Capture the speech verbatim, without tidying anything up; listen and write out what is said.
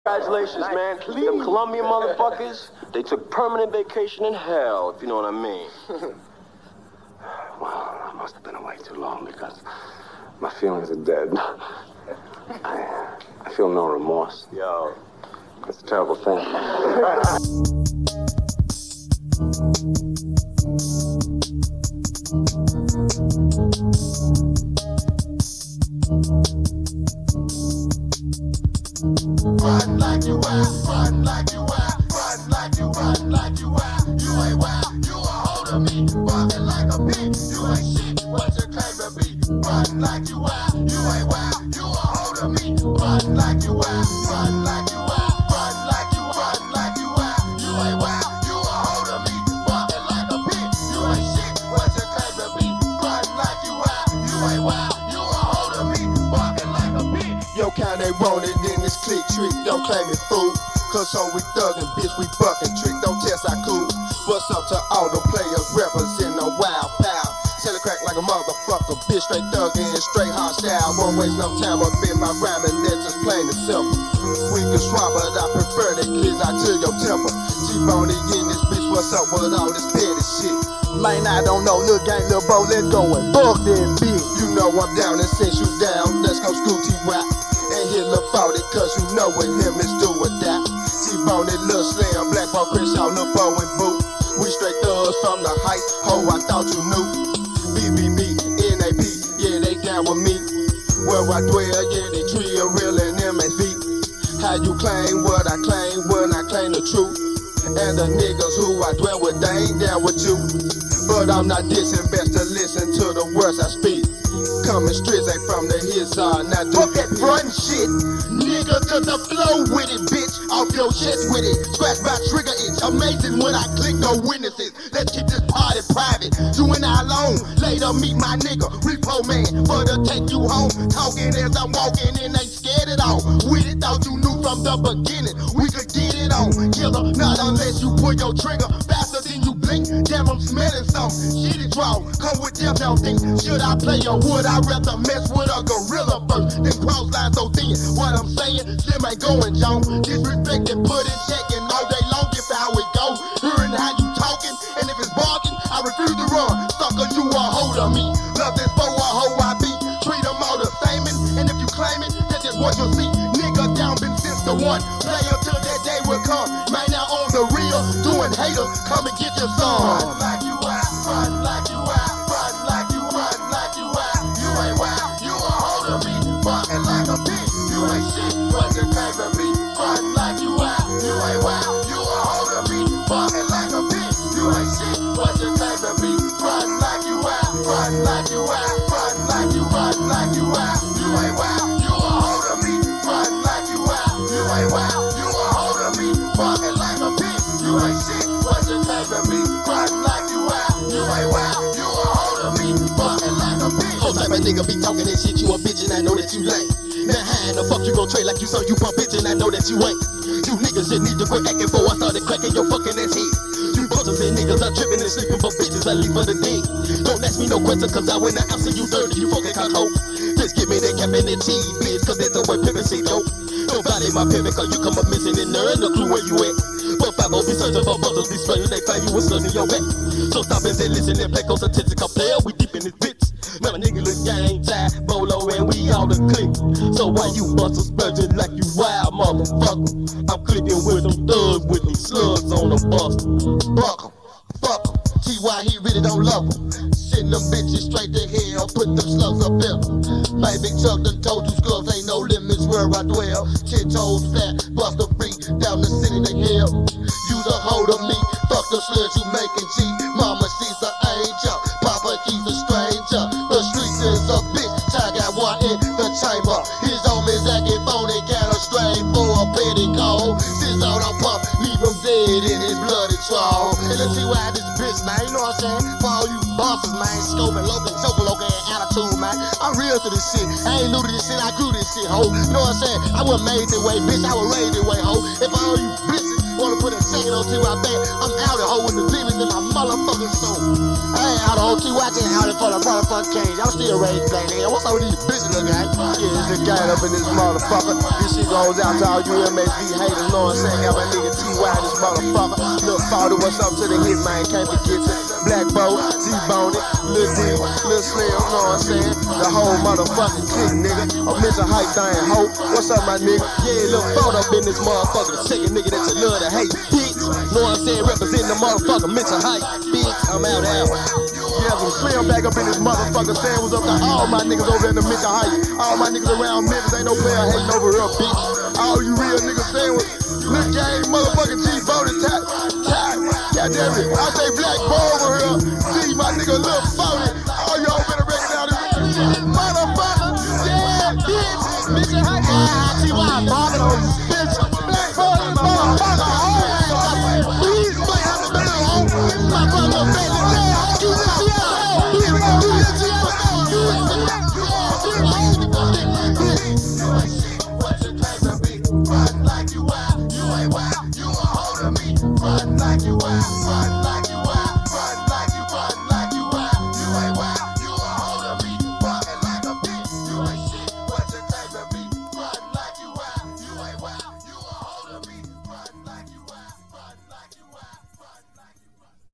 Congratulations, man. Them Colombian motherfuckers, they took permanent vacation in hell, if you know what I mean. Well, I must have been away too long because my feelings are dead. I, I feel no remorse. Yo. It's a terrible thing. Run like you are, run like you are, run like you, run like you are. You ain't wild, you a hold of me, walking like a pig. You ain't shit, what you claim to be. Run like you are, you ain't wild, you a hold of me. Run like you are, run like you are, run like you, run like you are. You ain't wild, you a hold of me, walking like a pig. You ain't shit, what you claim to be. Run like you are, you ain't wild, you a hold of me, walking like a pig. Yo, kind they want it in this click trick, don't claim it fool. Cause so we thuggin', bitch, we buckin', trick, don't test our cool. What's up to all the players representing a wild pal? Sell it crack like a motherfucker, bitch, straight thuggin', straight hostile. Won't waste no time up in my rhyming, that's just plain and simple. We can swap, but I prefer that kids out to your temper. T-Bone in this bitch, what's up with all this petty shit? Man, I don't know, little gang, little boy, let's go and fuck that bitch. You know I'm down and since you down, let's go school T-Rock. And hit Lil forty, cause you know with him it's do or die. T-Bone it, Lil Slim, Black Ball, Crenshaw, Lil Bo and Boo. We straight thugs from the heights, ho, I thought you knew. B B B, N A P, yeah, they down with me. Where I dwell, yeah, they tree a real and M S V. How you claim what I claim when I claim the truth? And the niggas who I dwell with, they ain't down with you. But I'm not dissing, best to listen to the words I speak. Coming straight from the hillside, not do fuck that front shit. Nigga, cause I flow with it, bitch. Off your chest with it. Scratch my trigger itch. Amazing when I click no witnesses. Let's keep this party private. You and I alone. Later meet my nigga, Repo Man, for to take you home. Talking as I'm walking and ain't scared at all. With it, thought you knew from the beginning. We could get it on. Killer, not unless you pull your trigger faster than you blink. Damn, I'm smelling something. Shit is wrong. Come with them, don't think. Should I play or would I rather mess with a gorilla first? Then cross lines so thin. What I'm saying, Slim ain't going, John. Disrespect and put in check and all day long if how it go. Hearing how you talking, and if it's barking, I refuse to run. Sucker, you a hold of me. Love this for a hoe I be. Treat them all the same, and if you claim it, that's just what you'll see. Nigga down been since the one. Play until that day will come. Man, now on the real, doing haters, come and get your son. Run like you out, run like you out, run like you, run like you out. You ain't wild, you a hold of me. Barking like a bitch, you ain't shit, what you claim to be. Run like you out, you ain't wild, you a hold of me. Barking like a bitch, you ain't shit, what you claim to be. Run like you out, run like you out, run like you, run like you out. You ain't wild, you a hold of me. Run like you out, you ain't wild, you a hold of me. Barking like a bitch, you ain't shit, what you claim to be. Run like you out, you ain't wild, you a hold of me. Barking like a bitch. Whole type of nigga be talking that shit, you a bitch and I know that you lame. Now how in the fuck you gon' trade like you so you pump bitch and I know that you ain't. You niggas just need to quit acting for I started cracking your fucking ass head. You buzzers and niggas are tripping and sleeping for bitches I leave for the dead. Don't ask me no questions cause I win the answer you dirty, you fucking cockhoe. Just give me that cap and that cheese, bitch, cause that's the way pimpin' shit go. Don't violate my pivot cause you come up missing and there ain't no clue where you at. But five oh be searching for buzzers, be spraying, they find you and slugging your back. So stop and say listen and play close attention cause player we deep in this bitch. Now a nigga look gang tied, bolo and we all the click. So why you busters spurging like you wild motherfucker? I'm clicking with them thugs with them slugs on the bus. Fuck 'em, fuck 'em. T Y he really don't love 'em. Send them bitches straight to hell, put them slugs up there. Baby Chuck done told you scrubs ain't no limits where I dwell. Ten toes fat, buster free, down the city to hell. Use a hold of me, fuck the slugs you making G. Mama she's an angel, Papa he's a stranger. The streets is a bitch, I got one in the chamber. His homies acting phony, got a strain for a petty call. Since all I'm pump, leave him dead in his bloody trawl. And let's see why this bitch, man, you know what I'm saying? For all you bosses, man, scoping, local, choking, local attitude, man. I'm real to this shit. I ain't new to this shit, I grew this shit, ho. You know what I'm saying? I wasn't made this way, bitch, I was raised this way, ho. If all you bitches wanna put a second on T Y back. I'm out of hoe with the demons in my motherfucking soul. I ain't out of hoe T Y, just out of for the motherfucking change. I'm still raised black nigga. What's up with these bitches looking at? Yeah, this is gang up in this motherfucker. This shit goes out to all you M A V haters, know what I'm saying? Got my nigga T Y, this motherfucker. Lil' father, what's up to the hit man? Can't forget you. Black Bo, T-Bone it, Lil D, Lil Slim, know what I'm saying? The whole motherfucking kick, nigga. A mental hype thing, hope. What's up, my nigga? Yeah, Lil' Ford up in this motherfucker. The second nigga that you love to hate, bitch. Know what I'm saying? Representing the motherfucker mental hype, bitch. I'm out out. Yeah, some Slim back up in this motherfucker. Saying what's up to all my niggas over in the mental hype. All my niggas around Memphis, ain't no player hating over here, bitch. All you real niggas saying was, Lil Gang, motherfucking G-Bone and Tap, Tap. Goddamn it, I say Black Bo over here. See my nigga Lil Phony. All y'all better recognize this motherfucker. Yeah, bitch. Bitch, I got T Y bobbing on this bitch. Black Bo, motherfucker. Oh, please play out the middle. Oh, my brother, baby. Yeah, you let me out. You let me out. Run like you wild, you ain't wild, you a hold of me. Run like you wild, run like